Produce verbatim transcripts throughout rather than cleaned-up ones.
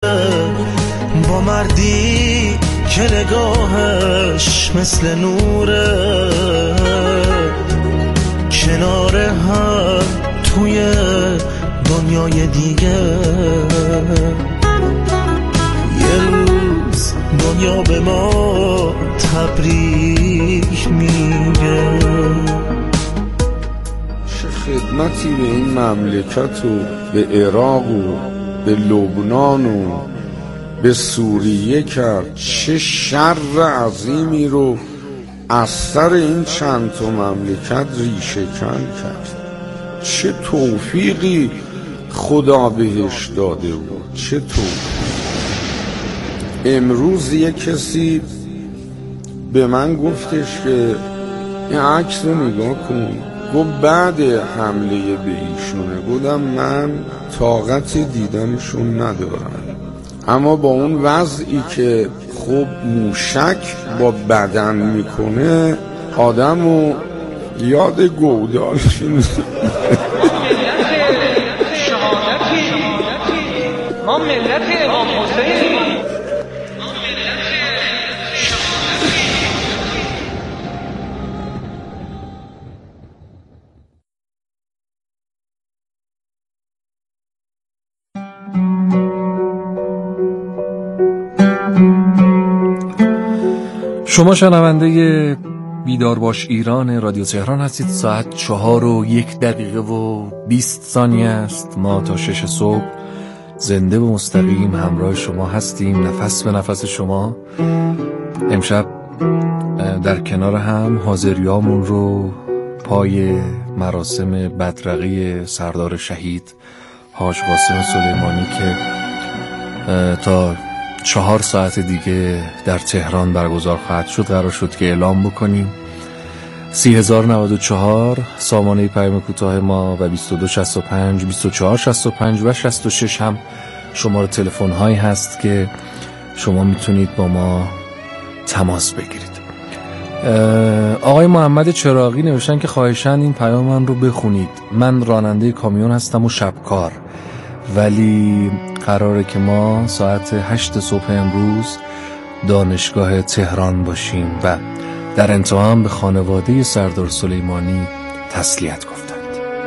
با مردی که نگاهش مثل نوره، کنار هم توی دنیای دیگه. یه روز دنیا به ما تبریک میگه. چه خدمتی به این مملکت و به عراق و به لبنان و به سوریه کرد، چه شر عظیمی رو از سر این چند تا مملکت ریشه کن کرد. چه توفیقی خدا بهش داده بود، چه توفیق. امروز یه کسی به من گفتش که این عکس رو نگاه کن، گفت بعد حمله به ایشونه. گفتم من طاقت دیدنشون ندارم، اما با اون وضعی که خب موشک با بدن میکنه آدم و یاد گودالش میزنه. ما ملت امام حسین. شما شنونده بیدار باش ایران رادیو تهران هستید. ساعت چهار و یک دقیقه و بیست ثانیه است. ما تا شش صبح زنده و مستقیم همراه شما هستیم، نفس به نفس شما. امشب در کنار هم حاضریامون رو پای مراسم بدرقه سردار شهید حاج قاسم سلیمانی که تا چهار ساعت دیگه در تهران برگزار خواهد شد قرار شد که اعلام بکنیم. سی هزار و نود و چهار سامانه پیام کوتاه ما و بیست و دو شصت و پنج بیست و چهار شصت و پنج و شصت و شش هم شماره تلفن هایی هست که شما میتونید با ما تماس بگیرید. آقای محمد چراغی نوشتن که خواهشاً این پیام من رو بخونید. من راننده کامیون هستم و شبکار، ولی قراره که ما ساعت هشت صبح امروز دانشگاه تهران باشیم و در انتها هم به خانواده سردار سلیمانی تسلیت گفتند.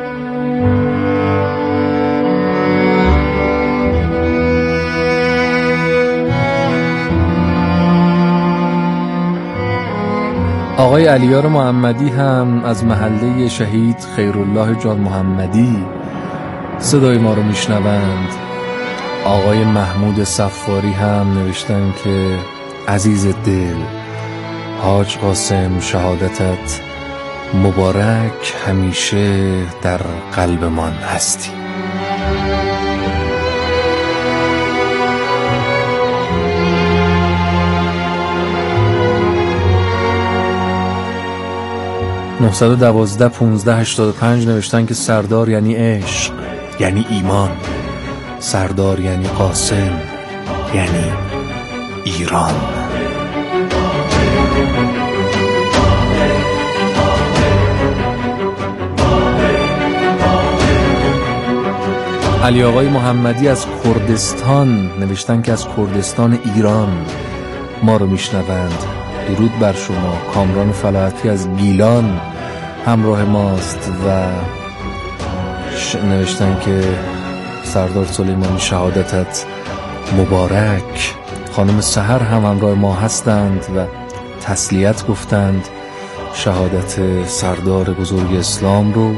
آقای علیار محمدی هم از محله شهید خیرالله جان محمدی صدای ما رو میشنوند. آقای محمود صفاری هم نوشتن که عزیز دل، حاج قاسم شهادتت مبارک، همیشه در قلبمان هستی. نه یک دو پانزده هشتاد و پنج نوشتن که سردار یعنی عشق، یعنی ایمان. سردار یعنی قاسم، یعنی ایران. علی آقای محمدی از کردستان نوشتن که از کردستان ایران ما رو میشنوند. درود بر شما. کامران فلاحتی از گیلان همراه ماست و نوشتن که سردار سلیمانی شهادتت مبارک. خانم سحر هم همراه ما هستند و تسلیت گفتند شهادت سردار بزرگ اسلام رو.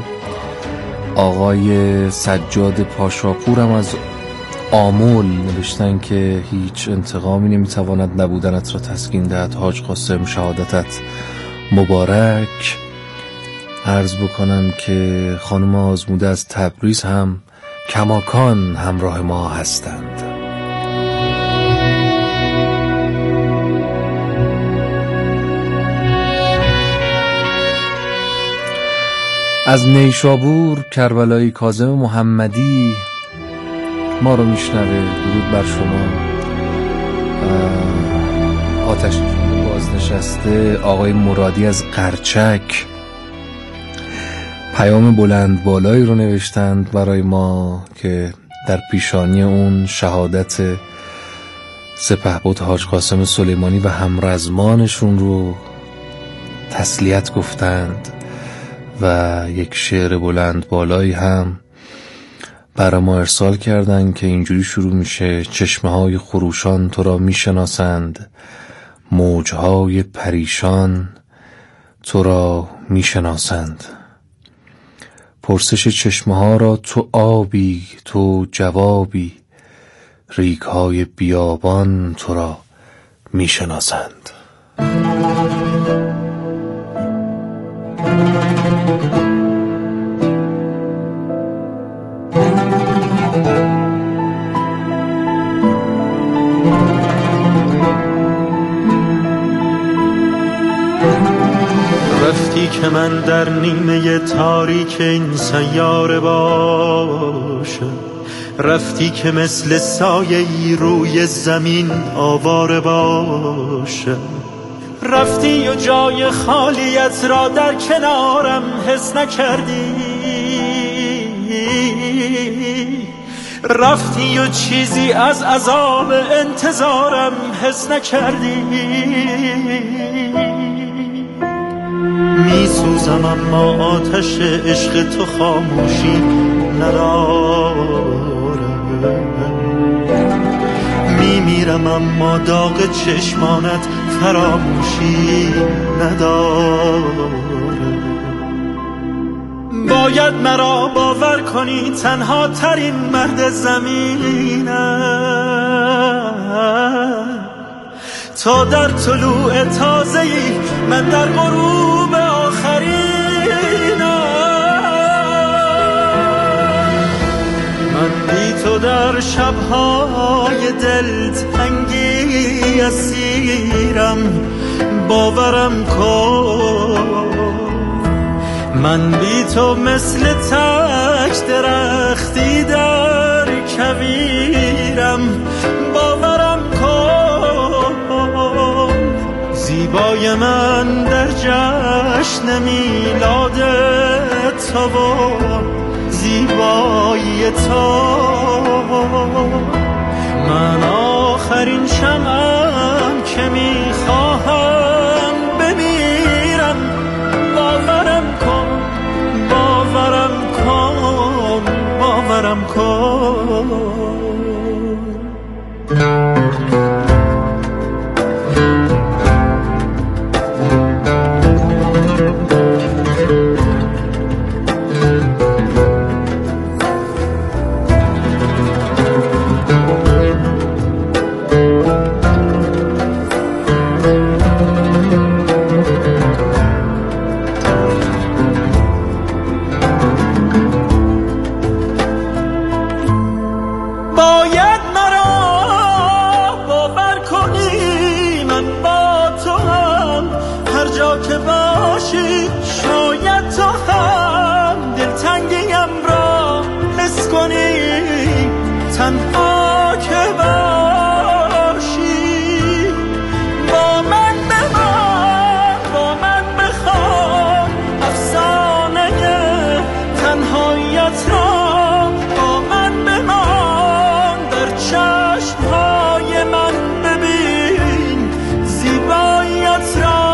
آقای سجاد پاشاپور هم از آمول نوشتن که هیچ انتقامی نمیتواند نبودنت را تسکین دهد. حاج قاسم شهادتت مبارک. عرض بکنم که خانم آزموده از تبریز هم کماکان همراه ما هستند. از نیشابور کربلایی کاظم محمدی ما رو میشنوه. درود بر شما. آتش بازنشسته آقای مرادی از قرچک پیام بلند بالایی رو نوشتند برای ما که در پیشانی اون شهادت سپهبد حاج قاسم سلیمانی و همرزمانشون رو تسلیت گفتند و یک شعر بلند بالایی هم برای ما ارسال کردن که اینجوری شروع میشه: چشمه های خروشان تو را میشناسند، موجهای پریشان تو را میشناسند. پرسش چشمه ها را تو آبی، تو جوابی، ریگ های بیابان تو را میشناسند. رفتی که من در نیمه تاریک این سیاره باشم، رفتی که مثل سایه‌ای روی زمین آواره باشم، رفتی و جای خالیت را در کنارم حس نکردی، رفتی و چیزی از عذاب انتظارم حس نکردی. می سوزم اما آتش عشق تو خاموشی نداره، می میرم اما داغ چشمانت فراموشی نداره. باید مرا باور کنی تنها ترین مرد زمینم، تا در طلوع تازه‌ای من در غروب آخرینم. من بی تو در شب‌های دلتنگی اسیرم، باورم کن. من بی تو مثل تک درختی در کویرم، باورم کن. زیبای من در جشن میلاد تو و زیبایی تو، من آخرین شمعم که میخواهم بمیرم. باورم کن، باورم کن، باورم کن. تنها که باشی با من بمان، با من بخوان افسانه تنهاییت را، با من بمان در چشمهای من ببین زیباییت را.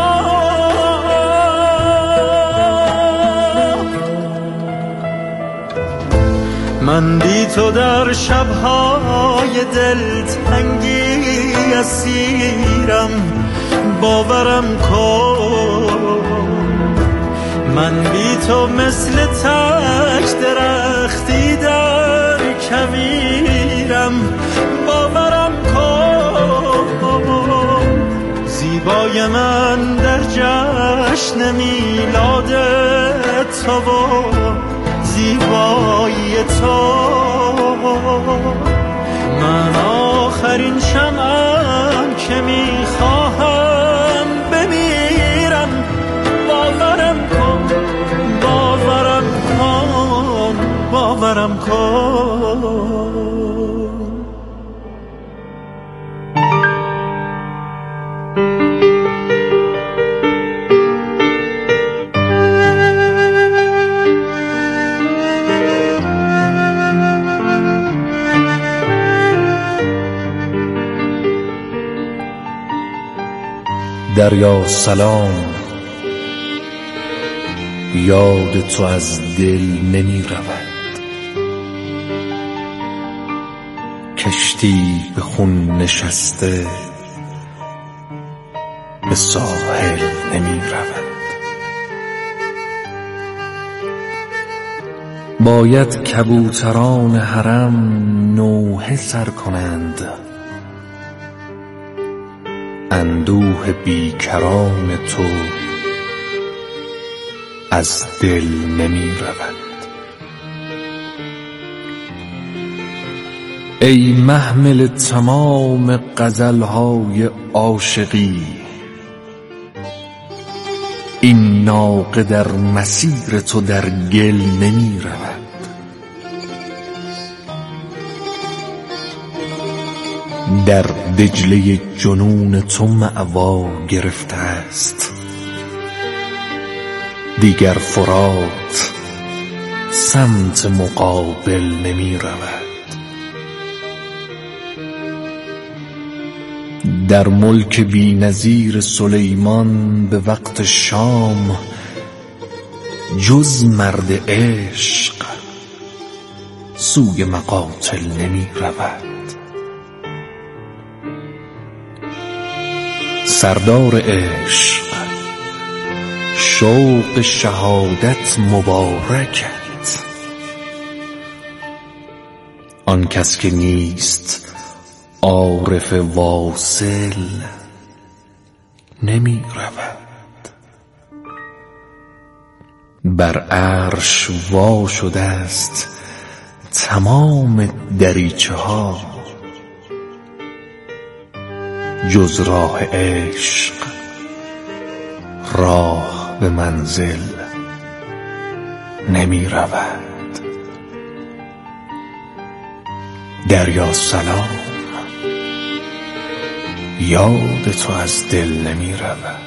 من بی تو در شب‌های دلتنگی اسیرم، باورم کن. من بی تو مثل تک درختی در کویرم، باورم کن. زیبای من در جشن میلاد تو و زیبایی تو، من آخرین شمعم که میخواهم بمیرم. باورم کن، باورم کن، باورم کن. دریا سلام، یاد تو از دل نمی رود. کشتی به خون نشسته به ساحل نمی رود. باید کبوتران حرم نوحه سر کنند، اندوه بیکران تو از دل نمی رود. ای محمل تمام غزلهای عاشقی، این ناقه در مسیر تو در گل نمی رود. در دجله جنون تو مأوا گرفته است، دیگر فرات سمت مقابل نمی رود. در ملک بی نظیر سلیمان به وقت شام، جز مرد عشق سوی مقاتل نمی رود. سردار عشق، شوق شهادت مبارکت، آن کس که نیست عارف واصل نمی رود. بر عرش وا شده است تمام دریچه ها، جز راه عشق راه به منزل نمی رود. دریا سلام، یاد تو از دل نمی رود.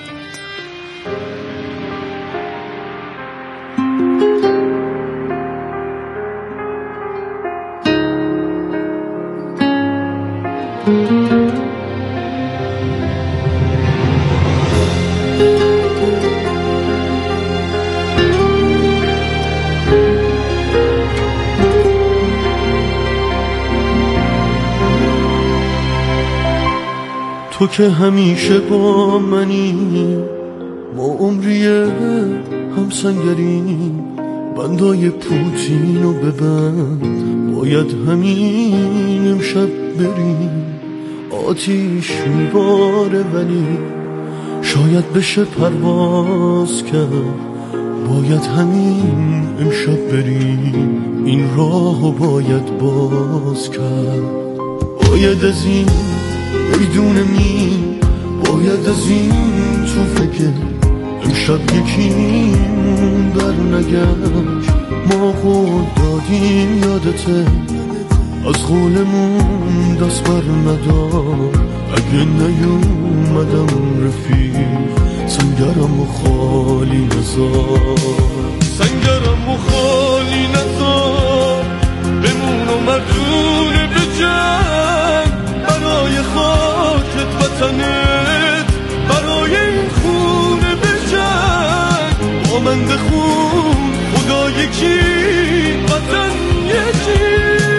تو که همیشه با منی، ما عمریه همسنگریم، بندای پوتینو ببند، باید همین امشب بریم. آتیش میباره ولی شاید بشه پرواز کرد، باید همین امشب بریم، این راهو باید باز کرد. باید از این میدونه می باید از این تو فکر امشب یکیمون بر نگشت. ما قول دادیم یادته، از قولمون دست بر ندار. اگه نیومدم رفیق، سنگرم و خالی نزار، سنگرم و خالی نزار. بمون و مدون به جنگ، برای خاکت وطنت، برای این خونه بجنگ. با من بخون خدا یکی، وطن یکی.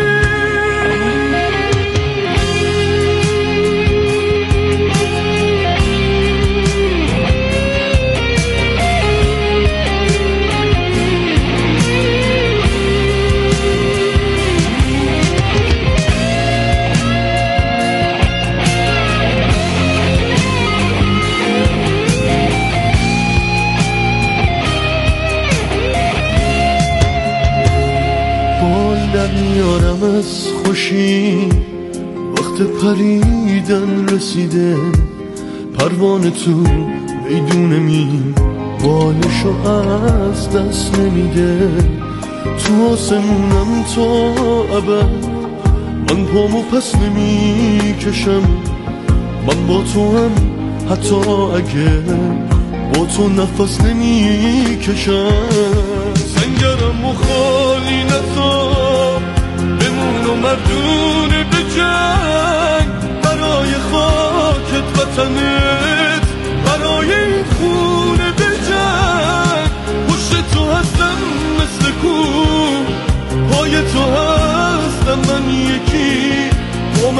میارم از خوشی، وقت پریدن رسیده. پروانه تو میدون می بالشو از دست نمیده. تو آسمونم تا ابد، من پامو پس نمی کشم. من با تو هم حتی اگه با تو نفس نمی کشم. سنگرم و خالی نزار، بمون و مردون به جنگ. برای خاکت وطنت، برای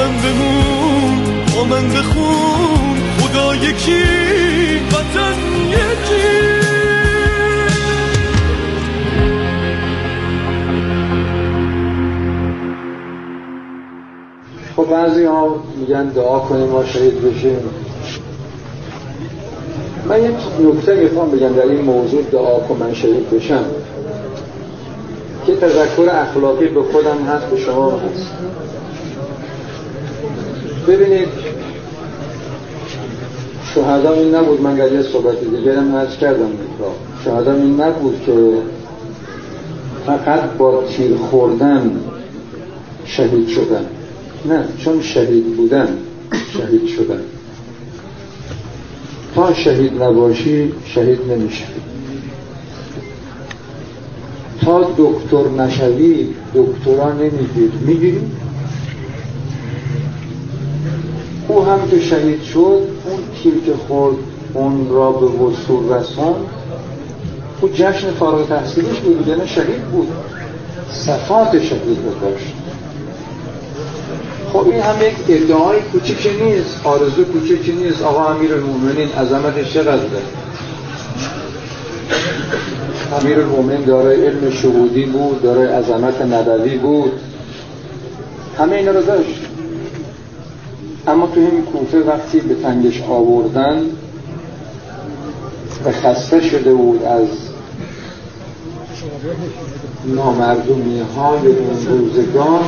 من بمون با من بخون خدا یکی وطن یکی. خب بعضی ها میگن دعا کنیم ما شهید بشیم. من یه نکته میخوام بگم در این موضوع دعا کن من شهید بشم که تذکر اخلاقی به خودم هست به شما هست. ببینید شهدا این نبود، من در یه صحبت دیگرم عرض کردم شهدا این نبود که فقط با تیر خوردن شهید شدن، نه، چون شهید بودن شهید شدن. تا شهید نباشی شهید نمیشی، تا دکتر نشوی دکترا نمیگیری. میگیری؟ او هم که شهید شد اون تیر که خورد اون را به وصول رسان، او جشن فارغ تحصیلیش بود، یعنی شهید بود، صفات شهید رو داشت. خب این هم یک ادعای کوچیکی نیست، آرزو کوچیکی نیست. آقا امیرالمومنین عظمتش چقدر ده؟ امیرالمومنین دارای علم شهودی بود، دارای عظمت نبوی بود، همه اینا رو داشت. اما تو این کوفه وقتی به تنگش آوردن و خسته شده بود از نامردمی های اون روزگار،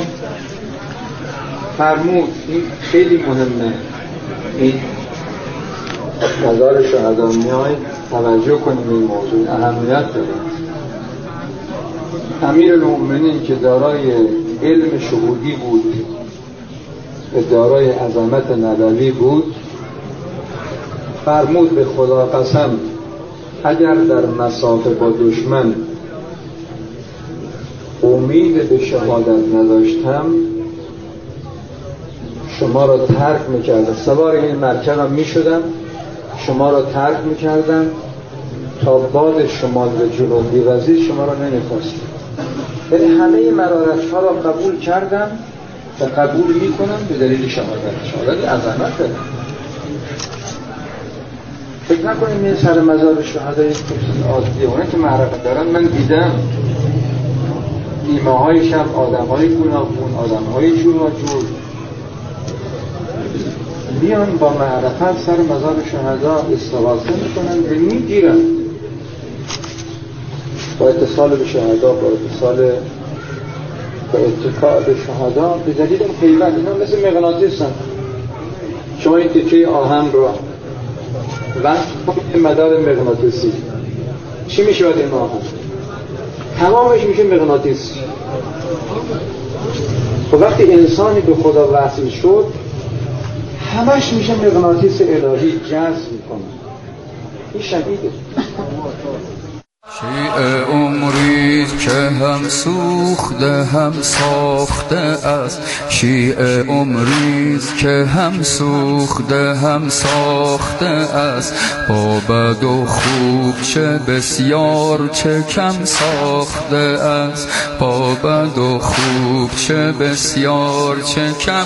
فرمود این خیلی مهمه، این مزار شهدا میای توجه کنیم این موضوع اهمیت داره. امیرالمومنین که دارای علم شهودی بود و دارای عظمت نبوی بود، فرمود به خدا قسم اگر در مسافه با دشمن امید به شهادت نداشتم شما را ترک میکردم، سوار این مرکبم میشدم، شما را ترک میکردم تا باد شمال به جنوب بیوزید، شما را نمیخواستم. ولی همه مرارت ها را قبول کردم و قبول میکنم به دلیل شهادت. شهادت عظمت داره. فکر نکنیم این سر مزار شهدای عادیه، اونه که معرفت دارن من دیدم ایمه های شب آدم های گوناگون، آدم های جور و جور بیان با معرفت سر مزار شهدا استغاثه میکنن و میگیرن با اتصال به شهدا، با اتصال به اتکاع به شهدا به دلیل پیوند. اینا مثل مغناطیس هستن. شما این تکه آهن را وقت کنید مدار مغناطیسی، چی میشه باید این آهن؟ تمامش میشه مغناطیس. و وقتی انسانی به خدا وصل شد همش میشه مغناطیس الهی، جذب میکنه. این شدیده. شیء عمریست که هم سوخته هم ساخته است، شیء عمریست که هم سوخته هم ساخته است، با بد و خوب چه بسیار چه کم ساخته است، با بد و خوب چه بسیار چه کم.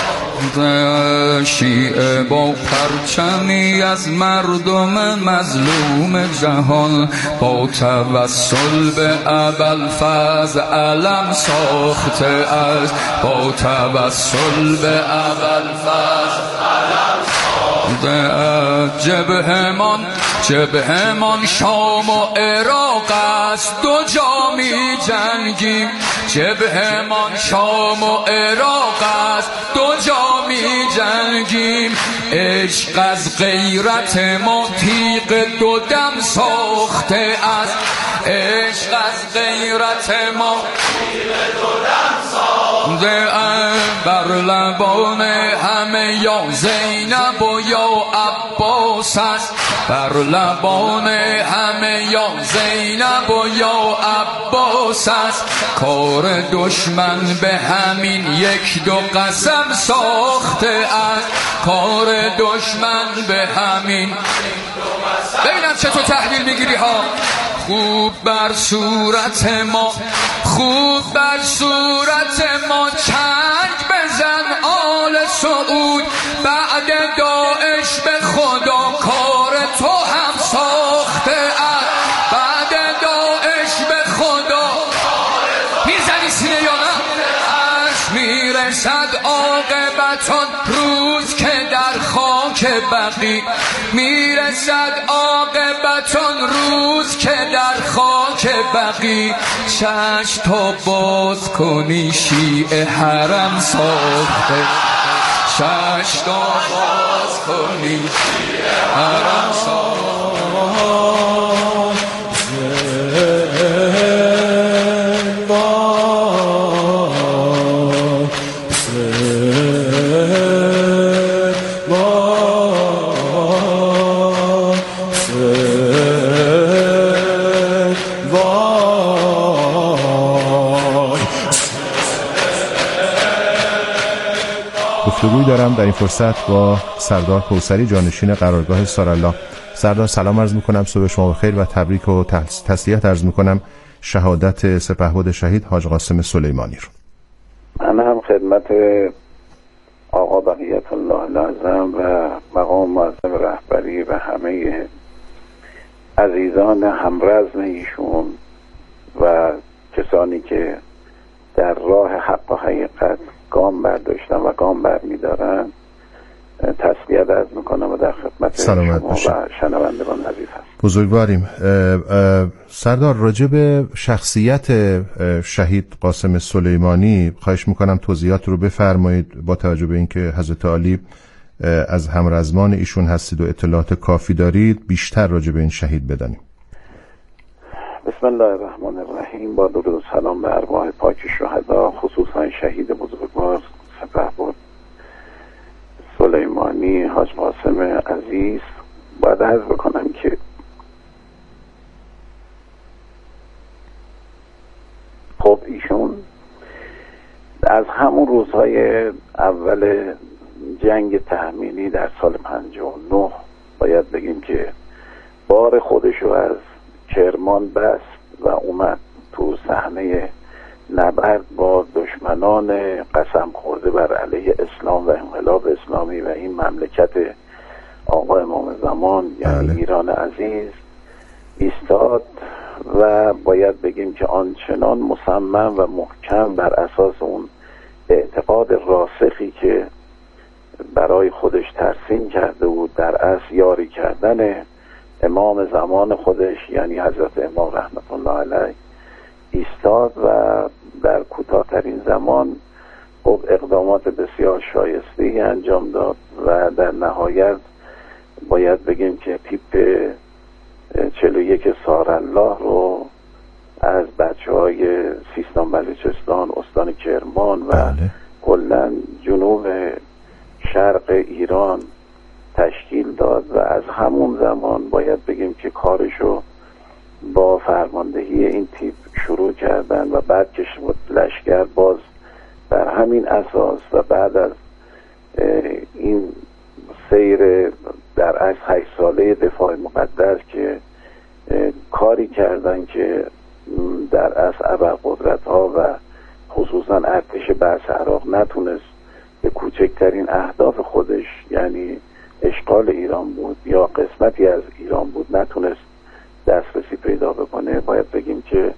شیعه با پرچمی از مردم مظلوم جهان، با توسل به ابوالفضل علم ساخته است، با توسل به ابوالفضل علم ساخته است. جبهمان جبهمان شام و عراق است، دو جا می جنگیم. جبهمان شام و عراق است، دو جا می جنگیم. عشق از غیرت ما تیغ دو دم ساخته است، عشق از غیرت ما تیغ دو دم ساخته است. بر لبان همه یا زینب و یا عباس است، بر لبان همه یا زینب و یا عباس است. کار دشمن به همین یک دو قسم ساخته است، کار دشمن به همین. ببینم چطور تحلیل میگیری ها. خوب بر صورت ما، خوب بر صورت ما چنگ بزن آل داود، بعد داعش به خدا کار تو هم ساخته است. بعد داعش به خدا میزنی سینه یا نه؟ اش میرسد عاقبتان روز که در خاک بقی، میرسد عاقبتان روز که در خاک بقی. چشم تا باز کنی شیعه حرم ساخته، چشم تا باز کنی شیعه حرم ساخته. گفتگوی دارم در این فرصت با سردار کوثری، جانشین قرارگاه سارالله. سردار سلام عرض میکنم، صبح شما بخیر و تبریک و تسلیت عرض میکنم شهادت سپهبد شهید حاج قاسم سلیمانی رو. من هم خدمت آقا بقیت الله العظم و مقام معظم رهبری و همه عزیزان همرزم ایشون و کسانی که در راه حق و حقیقت گام برداشتن و گام برمیدارن تسلیت عرض میکنم و در خدمت سلامت شما باشید. و شنوندگان عزیز هست. بزرگواریم. سردار، راجع به شخصیت شهید قاسم سلیمانی خواهش میکنم توضیحات رو بفرمایید، با توجه به اینکه حضرت عالی از همرزمان ایشون هستید و اطلاعات کافی دارید، بیشتر راجع به این شهید بدانیم. بسم الله الرحمن الرحیم. با درود و سلام به ارواح پاک شهدا، خصوصا شهید بزرگوار سپهبد سلیمانی حاج قاسم عزیز. باید عرض بکنم که خب ایشون از همون روزهای اول جنگ تحمیلی در سال پنجاه و نه باید بگیم که بار خودشو از کرمان بست و اومد تو صحنه نبرد با دشمنان قسم خورده بر علیه اسلام و انقلاب اسلامی و این مملکت آقا امام زمان یعنی بله. ایران عزیز ایستاد و باید بگیم که آنچنان مصمم و محکم بر اساس اون اعتقاد راسخی که برای خودش ترسیم کرده بود، در اصل یاری کردن امام زمان خودش یعنی حضرت امام رحمت الله علیه ایستاد و در کوتاه‌ترین زمان خب اقدامات بسیار شایسته‌ای انجام داد و در نهایت باید بگیم که تیپ چهل و یک سارالله رو از بچه‌های سیستان بلوچستان، استان کرمان و بله. کلاً جنوب شرق ایران تشکیل داد و از همون زمان باید بگیم که کارشو با فرماندهی این تیپ شروع کردن و بعد که شد لشکر باز بر همین اساس و بعد از این سیر در از هشت ساله دفاع مقدس که کاری کردن که در از ابرقدرت ها و خصوصا ارتش بعث عراق نتونست به کوچکترین اهداف خودش یعنی اشغال ایران بود یا قسمتی از ایران بود نتونست دسترسی پیدا بکنه. باید بگیم که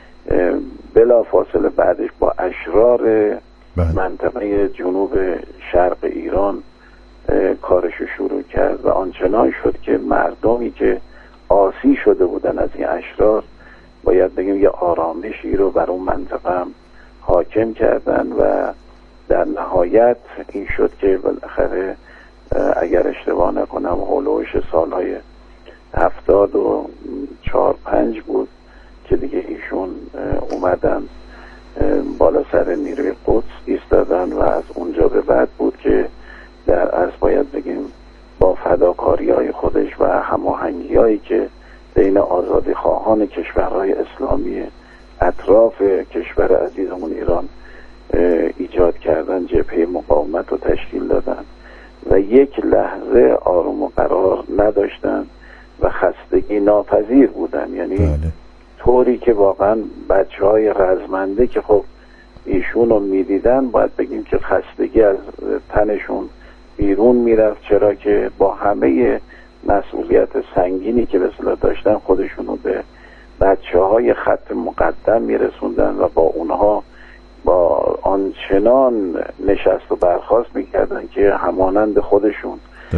بلا فاصله بعدش با اشرار منطقه جنوب شرق ایران کارشو شروع کرد و آنچنان شد که مردمی که آسی شده بودن از این اشرار باید بگیم یه آرامشی رو بر اون منطقه هم حاکم کردن و در نهایت این شد که بالاخره اگر اشتباه نکنم هولوش سالهای هفتاد و چهار پنج بود که دیگه ایشون اومدن بالا سر نیروی قدس ایستادن و از اونجا به بعد بود که در از باید بگیم با فداکاری های خودش و هماهنگی هایی که بین آزادی خواهان کشورهای اسلامی اطراف کشور عزیزمون ایران ایجاد کردن جبهه مقاومت رو تشکیل دادن و یک لحظه آروم و قرار نداشتن و خستگی ناپذیر بودن. یعنی بله. طوری که واقعا بچه های رزمنده که خب ایشون رو میدیدن باید بگیم که خستگی از تنشون بیرون میرفت، چرا که با همه مسئولیت سنگینی که به اصطلاح داشتن خودشون رو به بچه های خط مقدم میرسوندن و با اونها با آنچنان نشست و برخاست میکردن که همانند خودشون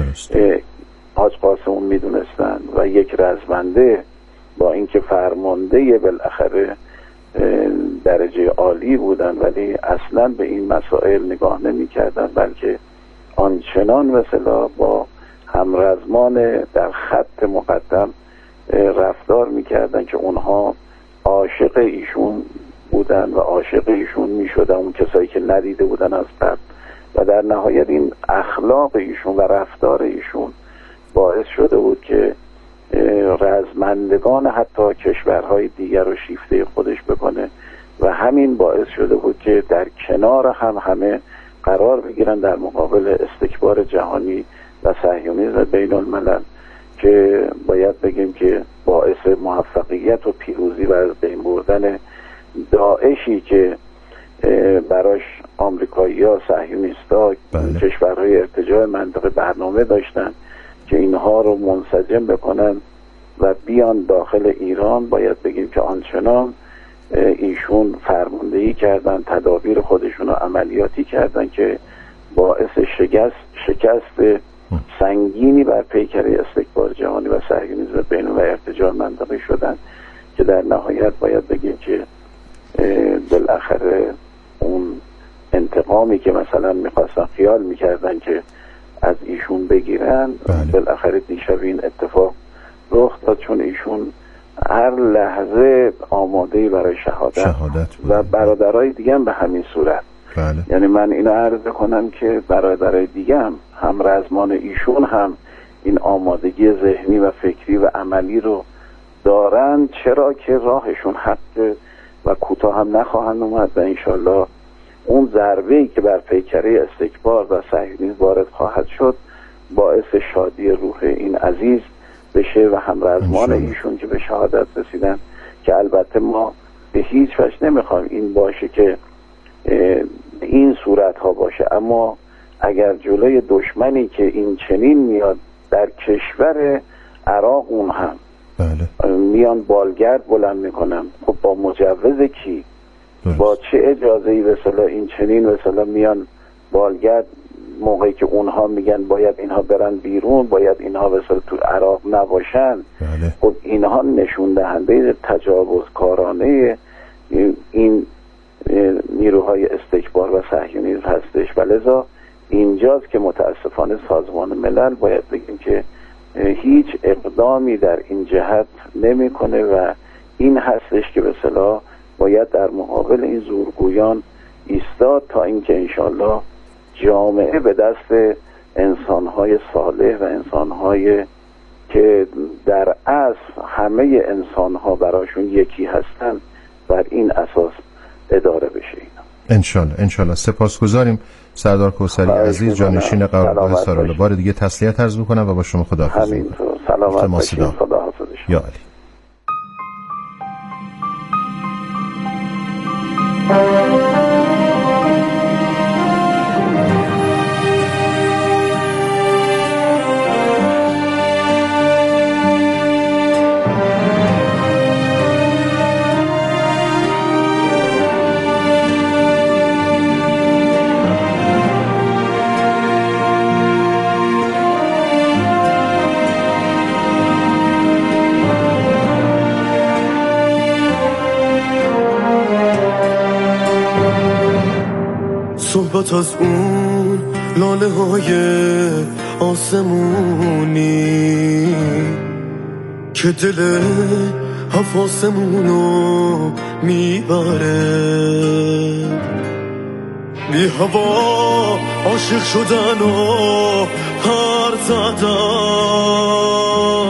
حاج قاسمون میدونستن و یک رزمنده با اینکه فرمانده بالاخره درجه عالی بودن ولی اصلا به این مسائل نگاه نمی کردن، بلکه آنچنان مثلا با همرزمان در خط مقدم رفتار میکردن که اونها عاشق ایشون بودن و عاشق ایشون میشدن، اون کسایی که ندیده بودن از قبل. و در نهایت این اخلاق ایشون و رفتار ایشون باعث شده بود که رزمندگان حتی کشورهای دیگر رو شیفته خودش بکنه و همین باعث شده بود که در کنار هم همه قرار بگیرن در مقابل استکبار جهانی و صهیونیسم بین الملل که باید بگیم که باعث موفقیت و پیروزی و از بین بردن داعشی که براش آمریکایی‌ها صهیونیست‌ها کشورهای ارتجاع منطقه برنامه داشتن که اینها رو منسجم بکنن و بیان داخل ایران، باید بگیم که آنچنان ایشون فرماندهی کردن، تدابیر خودشون رو عملیاتی کردن که باعث شکست شکست سنگینی بر پیکره استکبار جهانی و صهیونیسم بین و ارتجاع منطقه شدن که در نهایت باید بگیم که بالاخره اون انتقامی که مثلا میخواستن خیال میکردن که از ایشون بگیرن بالاخره دیشب این اتفاق رخ داد، چون ایشون هر لحظه آماده برای شهادت, شهادت و برادرای دیگه هم به همین صورت. بله. یعنی من اینو عرض کنم که برادرای دیگه هم هم رزمان ایشون هم این آمادگی ذهنی و فکری و عملی رو دارن، چرا که راهشون حق و کوتاه هم نخواهند اومد و انشالله اون ضربه‌ای که بر پیکره استکبار و صهیونیسم وارد خواهد شد باعث شادی روح این عزیز بشه و هم رزمان ایشون که به شهادت رسیدن، که البته ما به هیچ وجه نمیخوایم این باشه که این صورت ها باشه، اما اگر جلوی دشمنی که این چنین میاد در کشور عراق اون هم بله. میان بالگرد بلند میکنن، خب با مجوز کی؟ درست. با چه اجازه‌ای به اصطلاح این چنین به اصطلاح میان بالگرد موقعی که اونها میگن باید اینها برن بیرون، باید اینها به اصطلاح تو عراق نباشن. بله. خب اینها نشون دهنده تجاوزکارانه این نیروهای استکبار و صهیونیسم هستش و لذا اینجاست که متاسفانه سازمان ملل باید بگیم که هیچ اقدامی در این جهت نمیکنه و این هستش که به اصطلاح باید در مقابل این زورگویان ایستاد تا اینکه انشالله جامعه به دست انسانهای صالح و انسانهای که در اصل همه انسانها براشون یکی هستن بر این اساس اداره بشه اینا. انشالله انشالله. سپاسگزاریم سردار کوثری عزیز، جانشین قرارگاه سارال. بار دیگه تسلیت عرض میکنم و با شما خداحافظی میکنم. همینطور. سلامت باشید. خداحافظ. یا علی. صحبت از اون لاله های آسمونی که دل حواسمونو میبره، بی هوا عاشق شدن و پر زدن